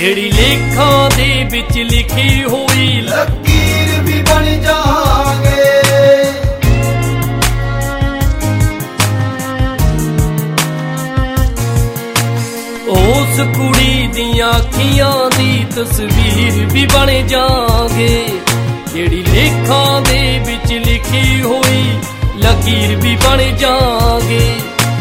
ਜਿਹੜੀ ਲੇਖਾਂ ਦੇ ਵਿੱਚ ਲਿਖੀ ਹੋਈ ਲਕੀਰ ਵੀ ਬਣ ਜਾਵਾਂਗੇ। ਉਸ ਕੁੜੀ ਦੀਆਂ ਅੱਖੀਆਂ ਦੀ ਤਸਵੀਰ ਵੀ ਬਣ ਜਾਵਾਂਗੇ। ਜਿਹੜੀ ਲੇਖਾਂ ਦੇ ਵਿੱਚ ਲਿਖੀ ਹੋਈ ਲਕੀਰ ਵੀ ਬਣ ਜਾਵਾਂਗੇ।